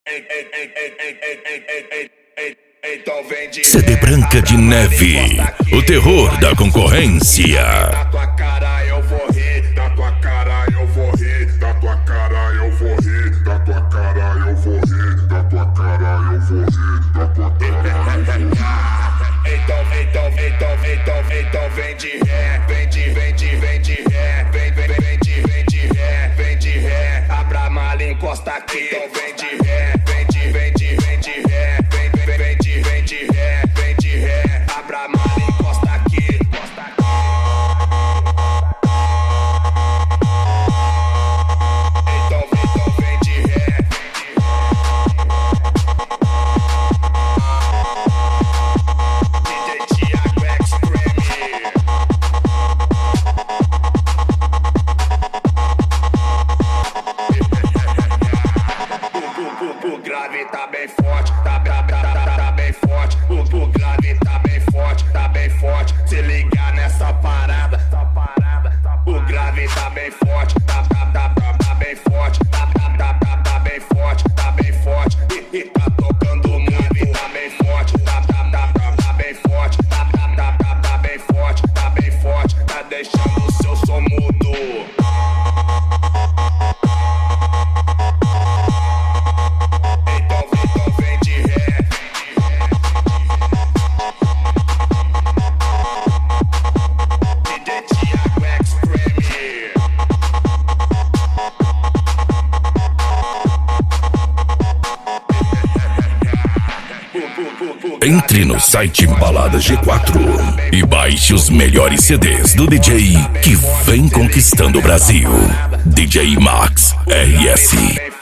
CD Branca de Neve, o terror da concorrência. Da tua cara eu vou rir, da tua cara eu vou rir, da tua cara eu vou rir, da tua cara eu vou rir, da tua cara eu vou rir, da tua cara eu vou rir. Então vem de ré, vem de ré, vem de ré, abra a mala e encosta aqui. Então vem de ré, vem de ré, vem de ré, abra a mala e encosta aqui. Então vem de ré. DJ Thiago Extreme. O grave tá bem forte, tá bem forte. O grave tá bem forte, tá bem forte. Se ligar nessa parada, o grave tá bem forte, tá bem forte, tá bem forte, tá bem forte. E tá tocando o grave, tá bem forte, tá bem forte, tá bem forte, tá bem forte. Tá deixando o seu som mudo. Entre no site Balada G4 e baixe os melhores CDs do DJ que vem conquistando o Brasil. DJ Max RS.